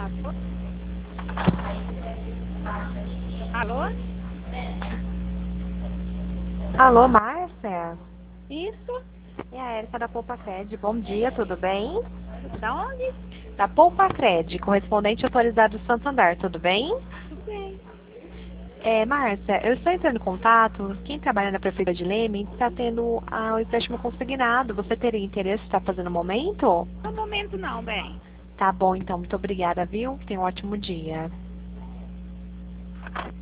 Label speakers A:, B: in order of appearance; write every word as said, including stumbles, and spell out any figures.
A: Alô?
B: Alô, Márcia?
A: Isso?
B: É a Érica da Poupa-Cred. Bom dia, tudo bem?
A: Da onde?
B: Da Poupa-Cred, correspondente autorizado do Santander, tudo bem?
A: Tudo bem.
B: É, Márcia, eu estou entrando em contato. Quem trabalha na Prefeitura de Leme está tendo ah, o empréstimo consignado. Você teria interesse em estar fazendo no momento?
A: No momento não, bem.
B: Tá bom, então. Muito obrigada, viu? Tenha um ótimo dia.